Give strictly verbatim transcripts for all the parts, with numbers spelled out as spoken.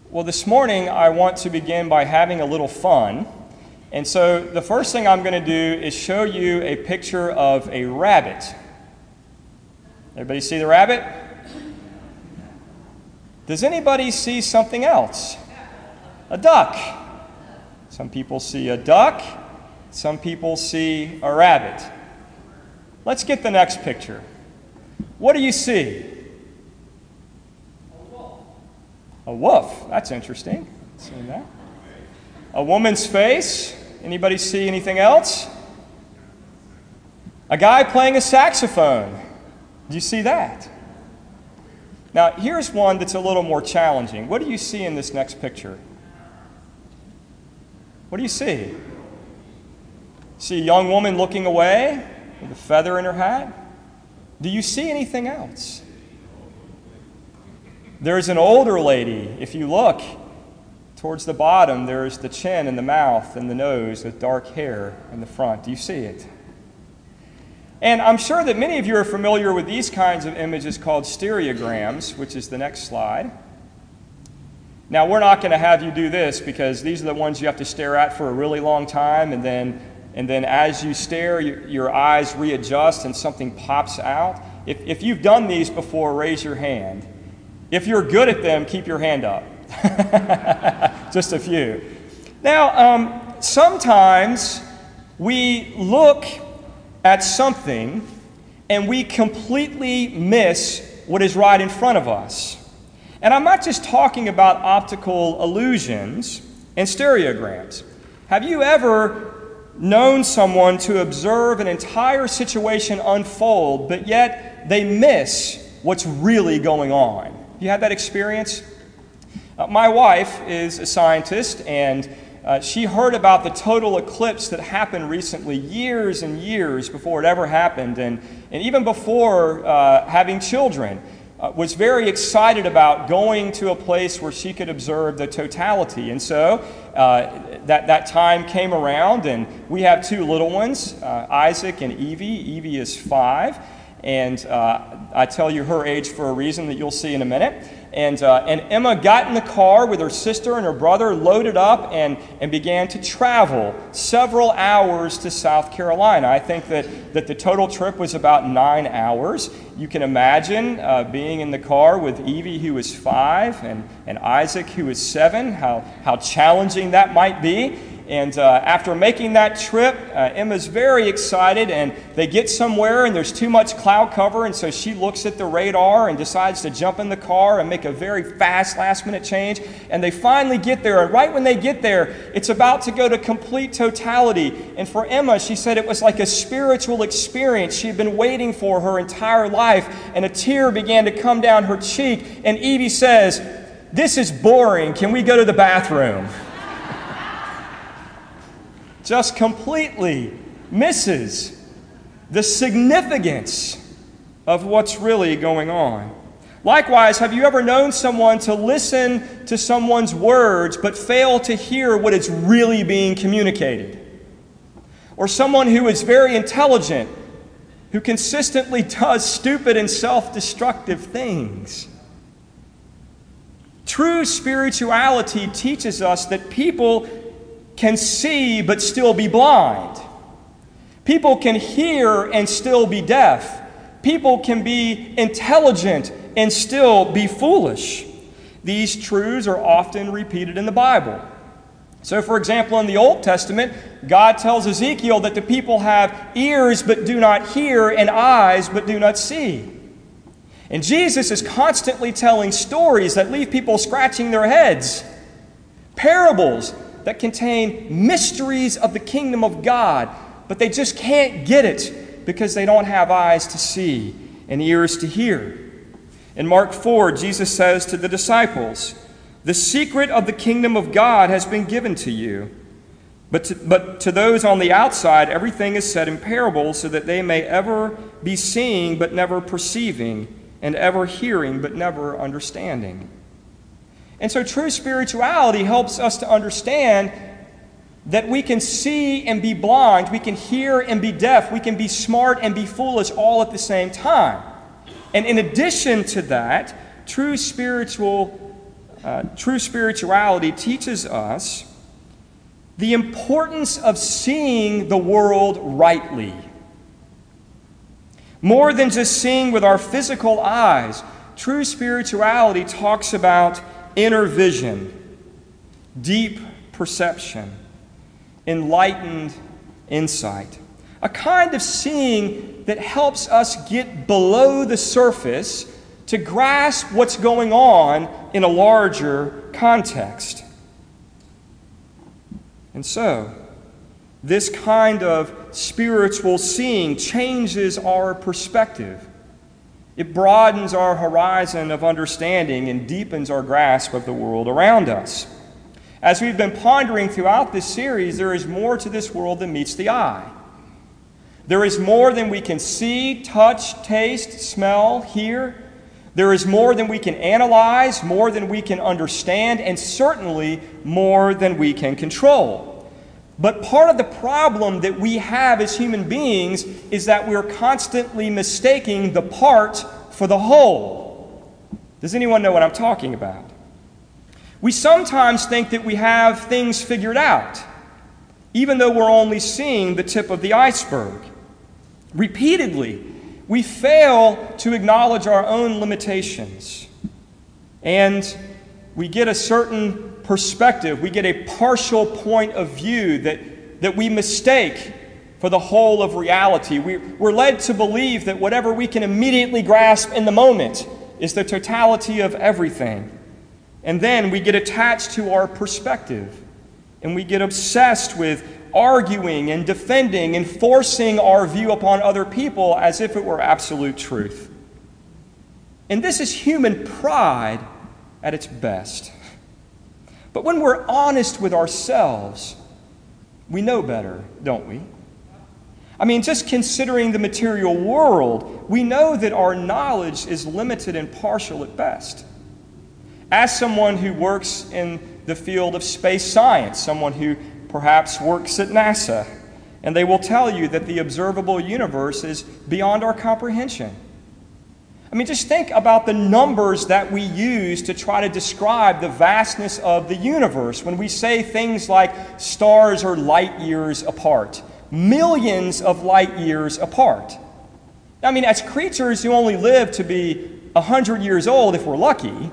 Well, this morning I want to begin by having a little fun. And so the first thing I'm going to do is show you a picture of a rabbit. Everybody see the rabbit? Does anybody see something else? A duck. Some people see a duck. Some people see a rabbit. Let's get the next picture. What do you see? A wolf. That's interesting. Seen that. A woman's face. Anybody see anything else? A guy playing a saxophone. Do you see that? Now, here's one that's a little more challenging. What do you see in this next picture? What do you see? See a young woman looking away with a feather in her hat? Do you see anything else? There's an older lady. If you look towards the bottom, there's the chin and the mouth and the nose with dark hair in the front. Do you see it? And I'm sure that many of you are familiar with these kinds of images called stereograms, which is the next slide. Now, we're not going to have you do this because these are the ones you have to stare at for a really long time, and then, and then as you stare, your, your eyes readjust and something pops out. If, if you've done these before, raise your hand. If you're good at them, keep your hand up. Just a few. Now, um, sometimes we look at something and we completely miss what is right in front of us. And I'm not just talking about optical illusions and stereograms. Have you ever known someone to observe an entire situation unfold, but yet they miss what's really going on? You had that experience? Uh, my wife is a scientist, and uh, she heard about the total eclipse that happened recently, years and years before it ever happened, and, and even before uh, having children, uh, was very excited about going to a place where she could observe the totality. And so uh, that, that time came around, and we have two little ones, uh, Isaac and Evie. Evie is five. And uh, I tell you her age for a reason that you'll see in a minute. And, uh, and Emma got in the car with her sister and her brother, loaded up, and, and began to travel several hours to South Carolina. I think that, that the total trip was about nine hours. You can imagine uh, being in the car with Evie, who is five, and, and Isaac, who is seven, how, how challenging that might be. And uh, after making that trip, uh, Emma's very excited, and they get somewhere, and there's too much cloud cover, and so she looks at the radar and decides to jump in the car and make a very fast last-minute change. And they finally get there, and right when they get there, it's about to go to complete totality. And for Emma, she said it was like a spiritual experience she had been waiting for her entire life, and a tear began to come down her cheek. And Evie says, "This is boring. Can we go to the bathroom?" Just completely misses the significance of what's really going on. Likewise, have you ever known someone to listen to someone's words but fail to hear what is really being communicated? Or someone who is very intelligent, who consistently does stupid and self-destructive things? True spirituality teaches us that people can see but still be blind. People can hear and still be deaf. People can be intelligent and still be foolish. These truths are often repeated in the Bible. So, for example, in the Old Testament, God tells Ezekiel that the people have ears but do not hear and eyes but do not see. And Jesus is constantly telling stories that leave people scratching their heads. Parables that contain mysteries of the kingdom of God, but they just can't get it because they don't have eyes to see and ears to hear. In Mark four, Jesus says to the disciples, "The secret of the kingdom of God has been given to you, but to, but to those on the outside everything is said in parables, so that they may ever be seeing but never perceiving, and ever hearing but never understanding." And so true spirituality helps us to understand that we can see and be blind, we can hear and be deaf, we can be smart and be foolish all at the same time. And in addition to that, true spiritual uh, true spirituality teaches us the importance of seeing the world rightly. More than just seeing with our physical eyes, true spirituality talks about inner vision, deep perception, enlightened insight. A kind of seeing that helps us get below the surface to grasp what's going on in a larger context. And so, this kind of spiritual seeing changes our perspective. It broadens our horizon of understanding and deepens our grasp of the world around us. As we've been pondering throughout this series, there is more to this world than meets the eye. There is more than we can see, touch, taste, smell, hear. There is more than we can analyze, more than we can understand, and certainly more than we can control. But part of the problem that we have as human beings is that we're constantly mistaking the part for the whole. Does anyone know what I'm talking about? We sometimes think that we have things figured out, even though we're only seeing the tip of the iceberg. Repeatedly, we fail to acknowledge our own limitations, and we get a certain perspective, we get a partial point of view that, that we mistake for the whole of reality. We, we're led to believe that whatever we can immediately grasp in the moment is the totality of everything. And then we get attached to our perspective, and we get obsessed with arguing and defending and forcing our view upon other people as if it were absolute truth. And this is human pride at its best. But when we're honest with ourselves, we know better, don't we? I mean, just considering the material world, we know that our knowledge is limited and partial at best. As someone who works in the field of space science, someone who perhaps works at NASA, and they will tell you that the observable universe is beyond our comprehension. I mean, just think about the numbers that we use to try to describe the vastness of the universe when we say things like stars are light years apart, millions of light years apart. I mean, as creatures who only live to be one hundred years old, if we're lucky,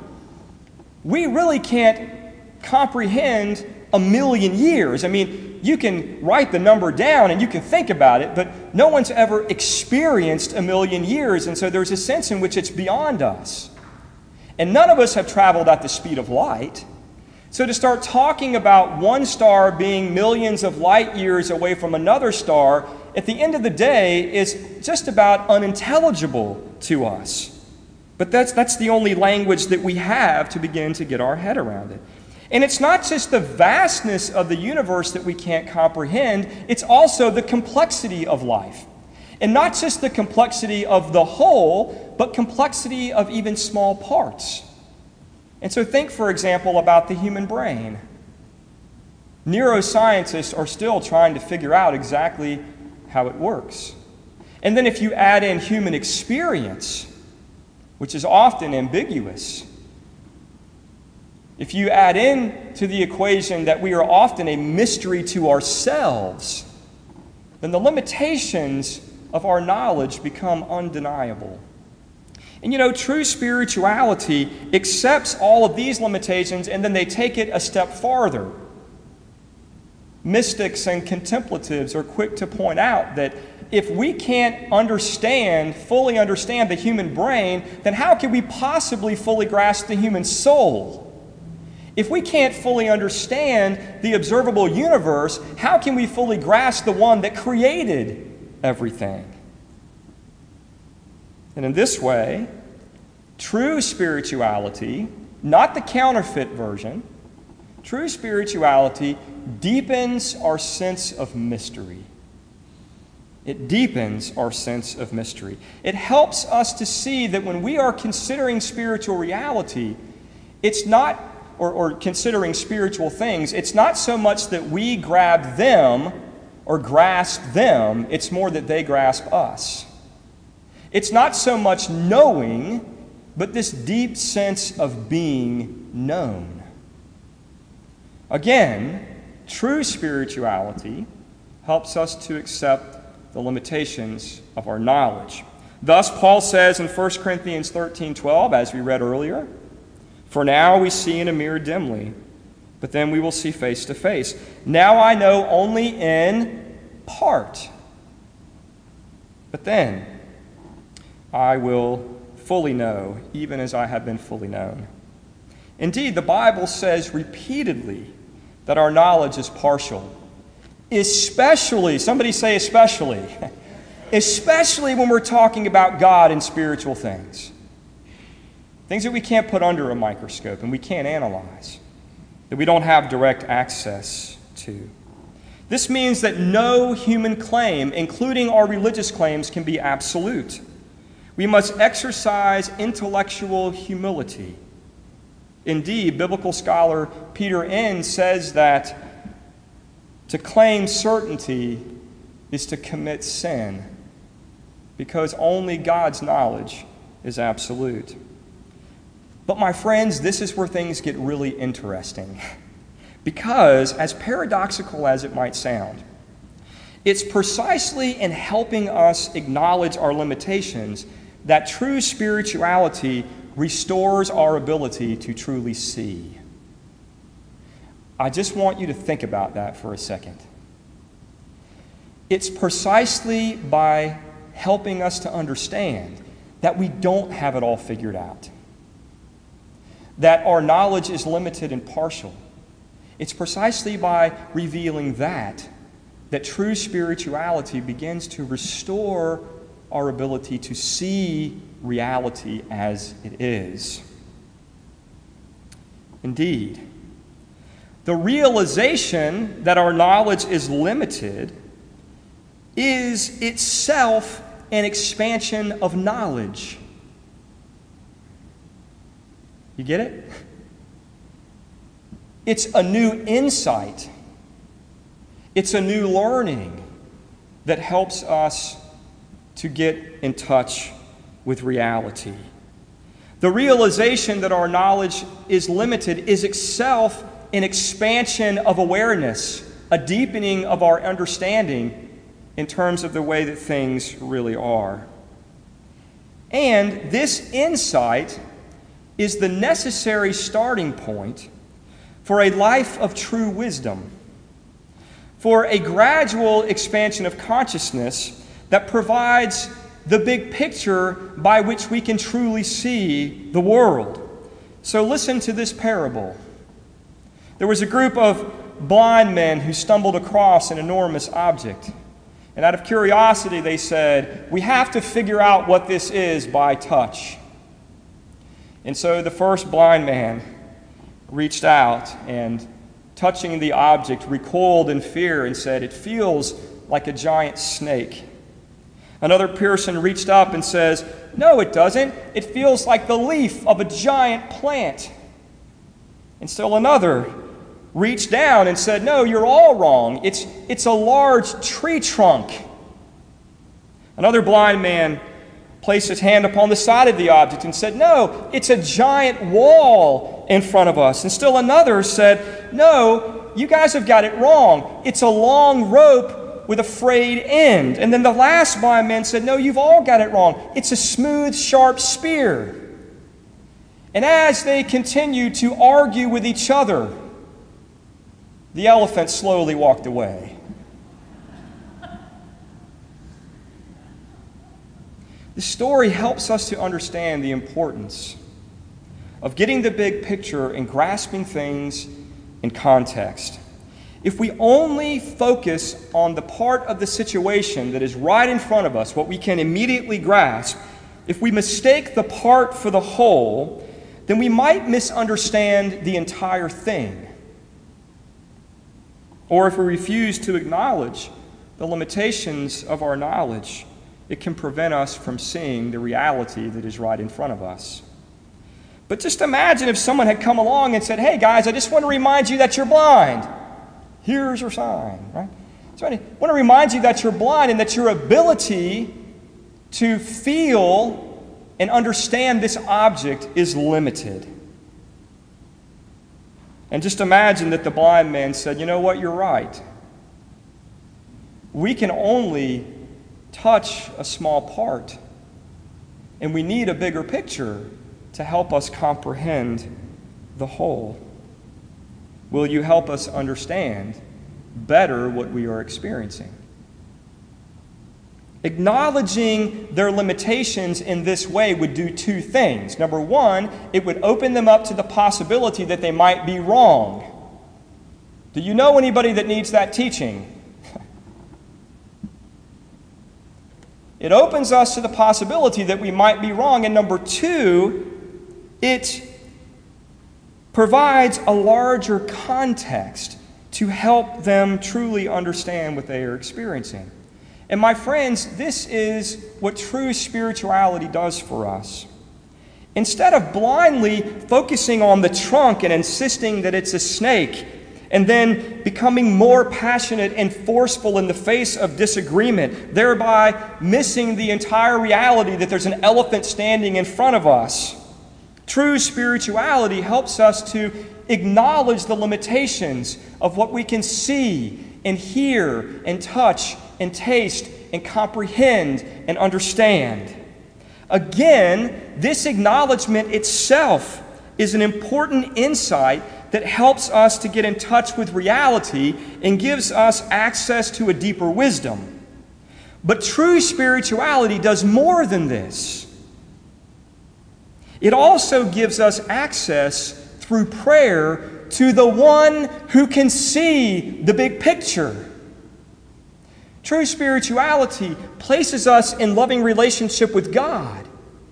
we really can't comprehend a million years. I mean, you can write the number down and you can think about it, but no one's ever experienced a million years, and so there's a sense in which it's beyond us. And none of us have traveled at the speed of light. So to start talking about one star being millions of light years away from another star, at the end of the day, is just about unintelligible to us. But that's, that's the only language that we have to begin to get our head around it. And it's not just the vastness of the universe that we can't comprehend, it's also the complexity of life. And not just the complexity of the whole, but complexity of even small parts. And so think, for example, about the human brain. Neuroscientists are still trying to figure out exactly how it works. And then if you add in human experience, which is often ambiguous, if you add in to the equation that we are often a mystery to ourselves, then the limitations of our knowledge become undeniable. And you know, true spirituality accepts all of these limitations, and then they take it a step farther. Mystics and contemplatives are quick to point out that if we can't understand, fully understand the human brain, then how can we possibly fully grasp the human soul? If we can't fully understand the observable universe, how can we fully grasp the one that created everything? And in this way, true spirituality, not the counterfeit version, true spirituality deepens our sense of mystery. It deepens our sense of mystery. It helps us to see that when we are considering spiritual reality, it's not Or, or considering spiritual things, it's not so much that we grab them or grasp them, it's more that they grasp us. It's not so much knowing, but this deep sense of being known. Again, true spirituality helps us to accept the limitations of our knowledge. Thus, Paul says in First Corinthians thirteen twelve, as we read earlier, "For now we see in a mirror dimly, but then we will see face to face. Now I know only in part, but then I will fully know, even as I have been fully known." Indeed, the Bible says repeatedly that our knowledge is partial. Especially, somebody say especially, especially when we're talking about God and spiritual things. Things that we can't put under a microscope and we can't analyze, that we don't have direct access to. This means that no human claim, including our religious claims, can be absolute. We must exercise intellectual humility. Indeed, biblical scholar Peter Enns says that to claim certainty is to commit sin, because only God's knowledge is absolute. But my friends, this is where things get really interesting. Because, as paradoxical as it might sound, it's precisely in helping us acknowledge our limitations that true spirituality restores our ability to truly see. I just want you to think about that for a second. It's precisely by helping us to understand that we don't have it all figured out, that our knowledge is limited and partial. It's precisely by revealing that that true spirituality begins to restore our ability to see reality as it is. Indeed, the realization that our knowledge is limited is itself an expansion of knowledge. You get it? It's a new insight. It's a new learning that helps us to get in touch with reality. The realization that our knowledge is limited is itself an expansion of awareness, a deepening of our understanding in terms of the way that things really are. And this insight is the necessary starting point for a life of true wisdom, for a gradual expansion of consciousness that provides the big picture by which we can truly see the world. So listen to this parable. There was a group of blind men who stumbled across an enormous object. And out of curiosity, they said, "We have to figure out what this is by touch." And so the first blind man reached out and, touching the object, recoiled in fear and said, "It feels like a giant snake." Another person reached up and says, "No, it doesn't. It feels like the leaf of a giant plant." And still another reached down and said, "No, you're all wrong. It's, it's a large tree trunk." Another blind man placed his hand upon the side of the object and said, "No, it's a giant wall in front of us." And still another said, "No, you guys have got it wrong. It's a long rope with a frayed end." And then the last blind man said, "No, you've all got it wrong. It's a smooth, sharp spear." And as they continued to argue with each other, the elephant slowly walked away. The story helps us to understand the importance of getting the big picture and grasping things in context. If we only focus on the part of the situation that is right in front of us, what we can immediately grasp, if we mistake the part for the whole, then we might misunderstand the entire thing. Or if we refuse to acknowledge the limitations of our knowledge, it can prevent us from seeing the reality that is right in front of us. But just imagine if someone had come along and said, "Hey guys, I just want to remind you that you're blind. Here's your sign," right? So I want to remind you that you're blind and that your ability to feel and understand this object is limited. And just imagine that the blind man said, you know what, you're right. We can only touch a small part, and we need a bigger picture to help us comprehend the whole. Will you help us understand better what we are experiencing? Acknowledging their limitations in this way would do two things. Number one, it would open them up to the possibility that they might be wrong. Do you know anybody that needs that teaching? It opens us to the possibility that we might be wrong. And number two, it provides a larger context to help them truly understand what they are experiencing. And my friends, this is what true spirituality does for us. Instead of blindly focusing on the trunk and insisting that it's a snake, and then becoming more passionate and forceful in the face of disagreement, thereby missing the entire reality that there's an elephant standing in front of us, true spirituality helps us to acknowledge the limitations of what we can see and hear and touch and taste and comprehend and understand. Again, this acknowledgement itself is an important insight that helps us to get in touch with reality and gives us access to a deeper wisdom. But true spirituality does more than this. It also gives us access through prayer to the one who can see the big picture. True spirituality places us in loving relationship with God,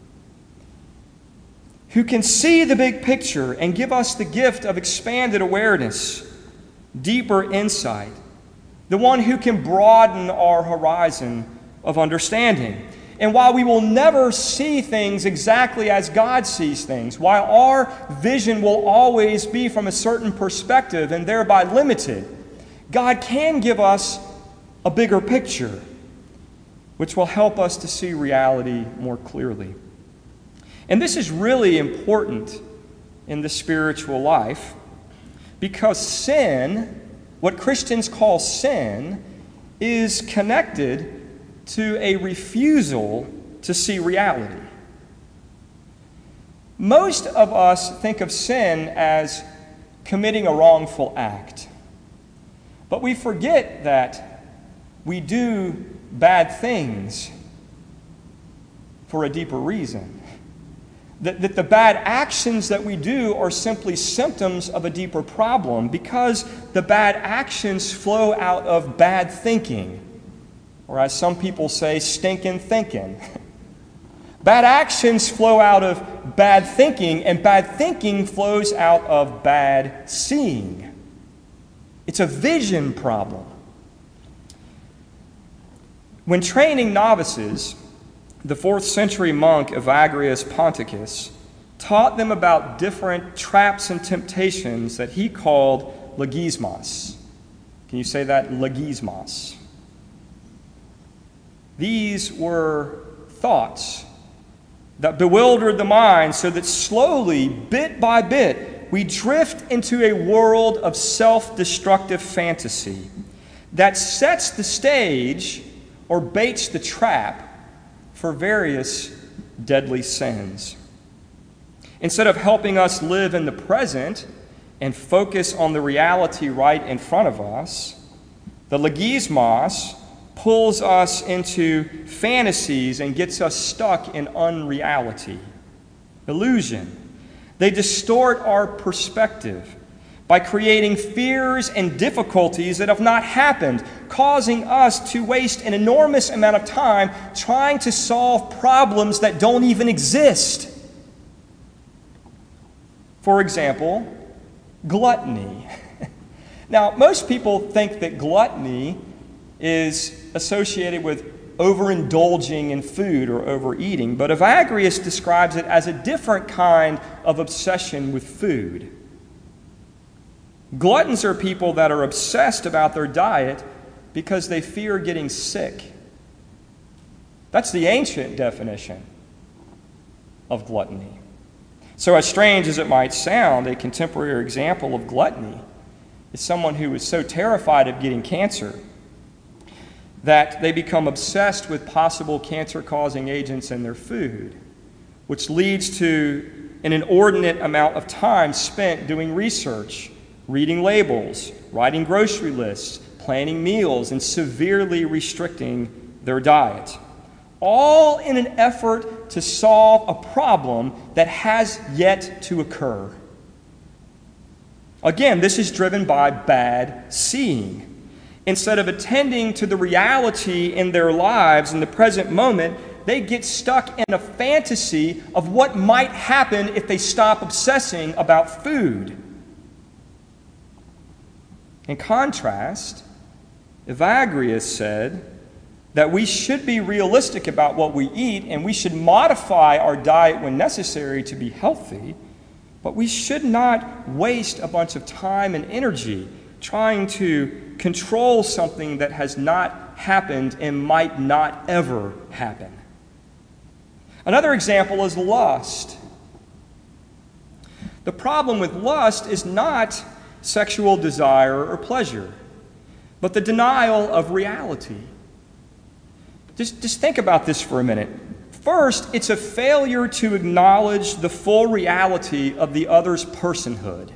who can see the big picture and give us the gift of expanded awareness, deeper insight, the one who can broaden our horizon of understanding. And while we will never see things exactly as God sees things, while our vision will always be from a certain perspective and thereby limited, God can give us a bigger picture, which will help us to see reality more clearly. And this is really important in the spiritual life because sin, what Christians call sin, is connected to a refusal to see reality. Most of us think of sin as committing a wrongful act, but we forget that we do bad things for a deeper reason. That, that the bad actions that we do are simply symptoms of a deeper problem because the bad actions flow out of bad thinking, or as some people say, stinking thinking. Bad actions flow out of bad thinking, and bad thinking flows out of bad seeing. It's a vision problem. When training novices, the fourth century monk Evagrius Ponticus taught them about different traps and temptations that he called logismos. Can you say that? Logismos. These were thoughts that bewildered the mind so that slowly, bit by bit, we drift into a world of self-destructive fantasy that sets the stage or baits the trap for various deadly sins. Instead of helping us live in the present and focus on the reality right in front of us, the logismos pulls us into fantasies and gets us stuck in unreality, illusion. They distort our perspective by creating fears and difficulties that have not happened, causing us to waste an enormous amount of time trying to solve problems that don't even exist. For example, gluttony. Now, most people think that gluttony is associated with overindulging in food or overeating, but Evagrius describes it as a different kind of obsession with food. Gluttons are people that are obsessed about their diet because they fear getting sick. That's the ancient definition of gluttony. So, as strange as it might sound, a contemporary example of gluttony is someone who is so terrified of getting cancer that they become obsessed with possible cancer-causing agents in their food, which leads to an inordinate amount of time spent doing research, reading labels, writing grocery lists, planning meals, and severely restricting their diet, all in an effort to solve a problem that has yet to occur. Again, this is driven by bad seeing. Instead of attending to the reality in their lives in the present moment, they get stuck in a fantasy of what might happen if they stop obsessing about food. In contrast, Evagrius said that we should be realistic about what we eat and we should modify our diet when necessary to be healthy, but we should not waste a bunch of time and energy trying to control something that has not happened and might not ever happen. Another example is lust. The problem with lust is not sexual desire or pleasure, but the denial of reality. Just, just think about this for a minute. First, it's a failure to acknowledge the full reality of the other's personhood,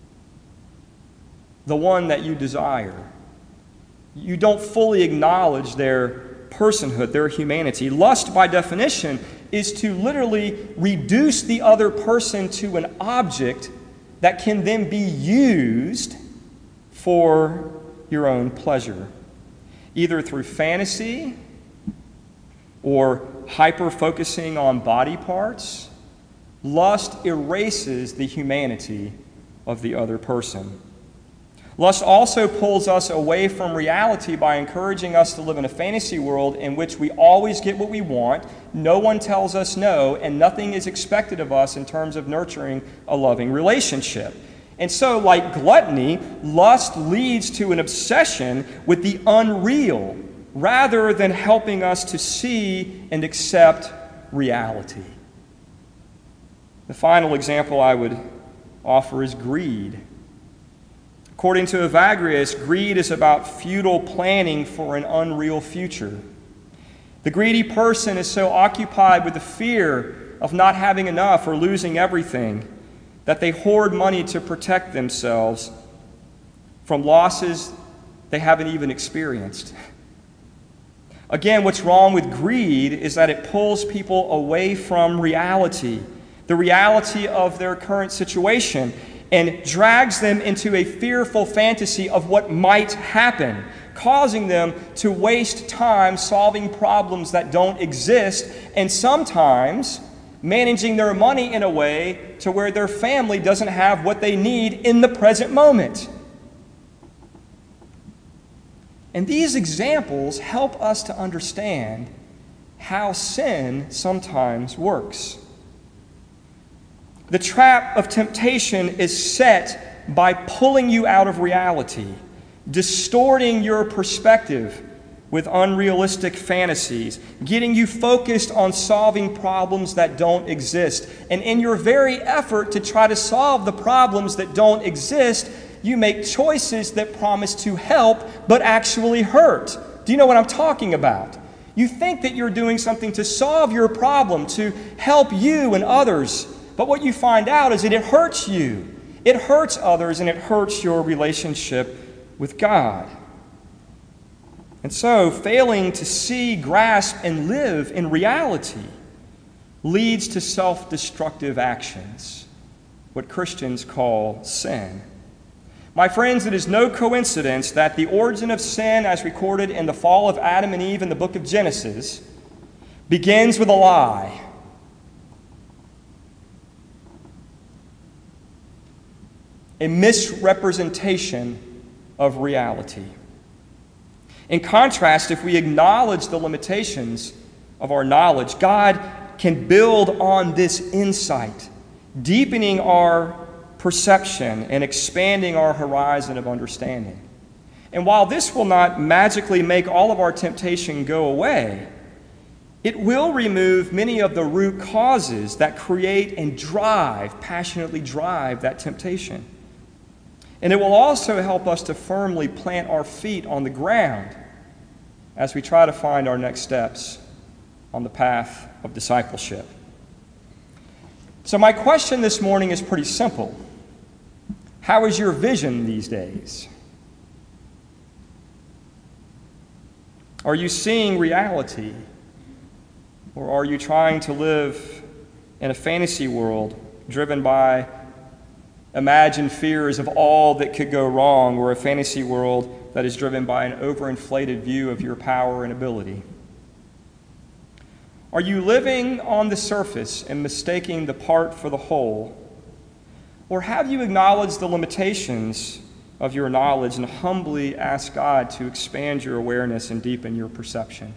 the one that you desire. You don't fully acknowledge their personhood, their humanity. Lust, by definition, is to literally reduce the other person to an object that can then be used for your own pleasure, either through fantasy or hyper-focusing on body parts. Lust erases the humanity of the other person. Lust also pulls us away from reality by encouraging us to live in a fantasy world in which we always get what we want, no one tells us no, and nothing is expected of us in terms of nurturing a loving relationship. And so, like gluttony, lust leads to an obsession with the unreal rather than helping us to see and accept reality. The final example I would offer is greed. According to Evagrius, greed is about futile planning for an unreal future. The greedy person is so occupied with the fear of not having enough or losing everything that they hoard money to protect themselves from losses they haven't even experienced. Again, what's wrong with greed is that it pulls people away from reality, the reality of their current situation, and drags them into a fearful fantasy of what might happen, causing them to waste time solving problems that don't exist, and sometimes managing their money in a way to where their family doesn't have what they need in the present moment. And these examples help us to understand how sin sometimes works. The trap of temptation is set by pulling you out of reality, distorting your perspective with unrealistic fantasies, getting you focused on solving problems that don't exist. And in your very effort to try to solve the problems that don't exist, you make choices that promise to help but actually hurt. Do you know what I'm talking about? You think that you're doing something to solve your problem, to help you and others, but what you find out is that it hurts you. It hurts others, and it hurts your relationship with God. And so, failing to see, grasp, and live in reality leads to self-destructive actions, what Christians call sin. My friends, it is no coincidence that the origin of sin, as recorded in the fall of Adam and Eve in the book of Genesis, begins with a lie. A misrepresentation of reality. In contrast, if we acknowledge the limitations of our knowledge, God can build on this insight, deepening our perception and expanding our horizon of understanding. And while this will not magically make all of our temptation go away, It will remove many of the root causes that create and drive, passionately drive that temptation. And it will also help us to firmly plant our feet on the ground as we try to find our next steps on the path of discipleship. So my question this morning is pretty simple. How is your vision these days? Are you seeing reality? Or are you trying to live in a fantasy world driven by imagined fears of all that could go wrong, or a fantasy world that is driven by an overinflated view of your power and ability? Are you living on the surface and mistaking the part for the whole? Or have you acknowledged the limitations of your knowledge and humbly asked God to expand your awareness and deepen your perception?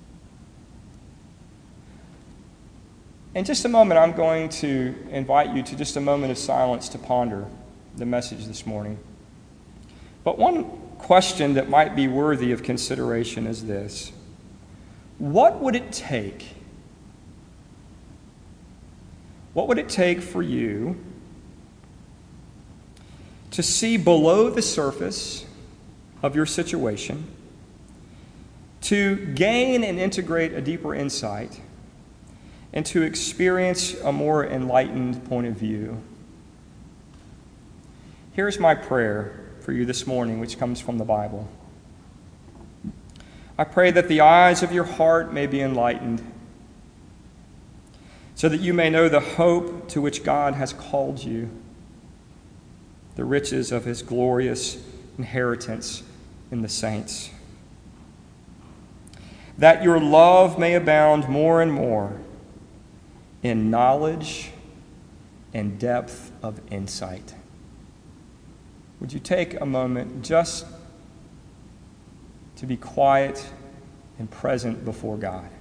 In just a moment, I'm going to invite you to just a moment of silence to ponder the message this morning. But one question that might be worthy of consideration is this: what would it take? What would it take for you to see below the surface of your situation, to gain and integrate a deeper insight, and to experience a more enlightened point of view? Here's my prayer for you this morning, which comes from the Bible. I pray that the eyes of your heart may be enlightened, so that you may know the hope to which God has called you, the riches of his glorious inheritance in the saints, that your love may abound more and more in knowledge and depth of insight. Would you take a moment just to be quiet and present before God?